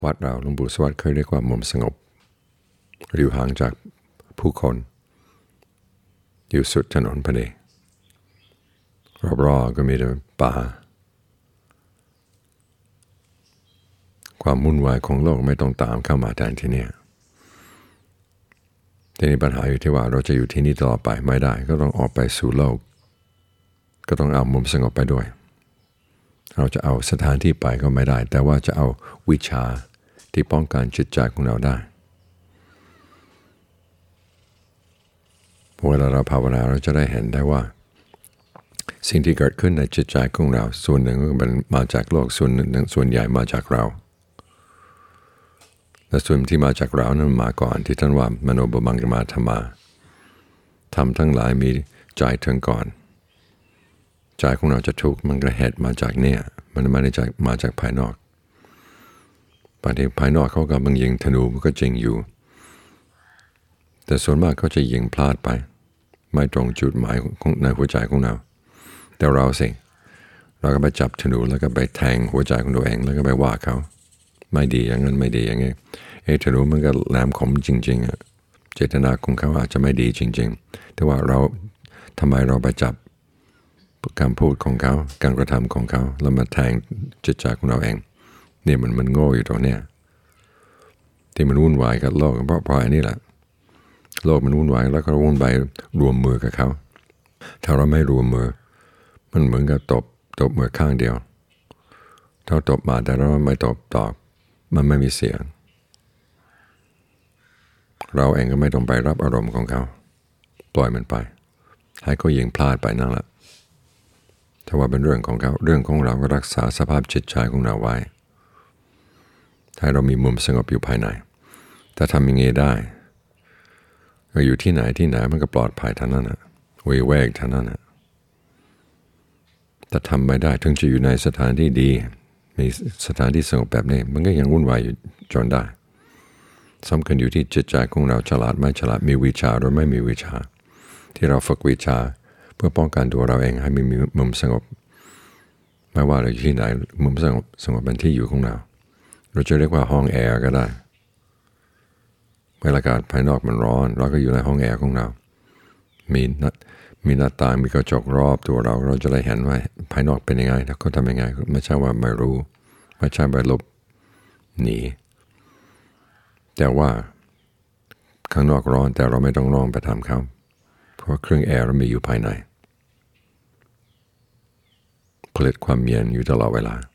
วัดเราหลวงปู่สวัสดิ์เคยเรียกว่ามุมสงบอยู่ห่างจากผู้คนอยู่สุดถนนพอดีรอบๆก็มีแต่ป่าความวุ่นวายของโลกไม่ต้องตามเข้ามาแทนที่นี่ทีนี้ปัญหาอยู่ที่ว่าเราจะอยู่ที่นี่ตลอดไปไม่ได้ก็ต้องออกไปสู่โลกก็ต้องเอามุมสงบไปด้วยเราจะเอาสถานที่ไปก็ไม่ได้แต่ว่าจะเอาวิชาที่ป้องกันจิตใจของเราได้เวลาเราภาวนาเราจะได้เห็นได้ว่าสิ่งที่เกิดขึ้นในจิตใจของเราส่วนหนึ่งมันมาจากโลกส่วนใหญ่มาจากเราและส่วนที่มาจากเรานั้นมาก่อนที่ท่านว่ามโนบบังกมาธรรมาทำทั้งหลายมีใจถึงก่อนใจของเราจะถูกมันกระเหตุมาจากเนี่ยมันไม่ได้มาจากภายนอกบางทีภายนอกเขากำลังยิงธนูมันก็จริงอยู่แต่ส่วนมากเขาจะยิงพลาดไปไม่ตรงจุดหมายของในหัวใจของเราแต่เราสิเราก็ไปจับธนูแล้วก็ไปแทงหัวใจของตัวเองแล้วก็ไปว่าเขาไม่ดีอย่างนั้นไม่ดีอย่างนี้ธนูมันก็แหลมคมจริงๆเจตนาของเขาอาจจะไม่ดีจริงๆแต่ว่าเราทำไมเราไปจับการพูดของเขาการกระทำของเขาแล้วมาแทงจิตใจของเราเองนี่มันโง่อยู่ตรงเนี้ยที่มันวุ่นวายกับโลกเพราะอันนี้แหละโลกมันวุ่นวายแล้วก็วุ่นวายรวมมือกับเขาถ้าเราไม่รวมมือมันเหมือนกับตบมือข้างเดียวถ้าตบมาแต่เราไม่ตอบมันไม่มีเสียงเราเองก็ไม่ต้องไปรับอารมณ์ของเขาปล่อยมันไปให้เขายิงพลาดไปนั่นแหละถ้าว่าเป็นเรื่องของเขาเรื่องของเราก็รักษาสภาพจิตใจของเราไว้ให้เรามีมุมสงบอยู่ภายในถ้าทำอย่างนี้ได้ก็อยู่ที่ไหนมันก็ปลอดภัยทั้งนั้นวิเวกทั้งนั้นแต่ทำไม่ได้ถึงจะอยู่ในสถานที่ดีมีสถานที่สงบแบบนี้มันก็ยังวุ่นวายอยู่จนได้สำคัญอยู่ที่จิตใจของเราฉลาดไม่ฉลาดมีวิชาหรือไม่มีวิชาที่เราฝึกวิชาเพื่อป้องกันตัวเราเองให้มีมุมสงบไม่ว่าเราอยู่ที่ไหนมุมสงบเป็นที่อยู่ของเราจะเรียกว่าห้องแอร์ก็ได้เวลาอากาศภายนอกมันร้อนเราก็อยู่ในห้องแอร์ของเรามีหน้าต่างมีกระจกรอบตัวเราจะได้เห็นว่าภายนอกเป็นยังไงแล้วก็ทำยังไงไม่ใช่ว่าไม่รู้ไม่ใช่ไปหลบหนีแต่ว่าข้างนอกร้อนแต่เราไม่ต้องร้องไปทำเขาเพราะเครื่องแอร์เรามีอยู่ภายในผลิตความเย็นอยู่ตลอดเวลา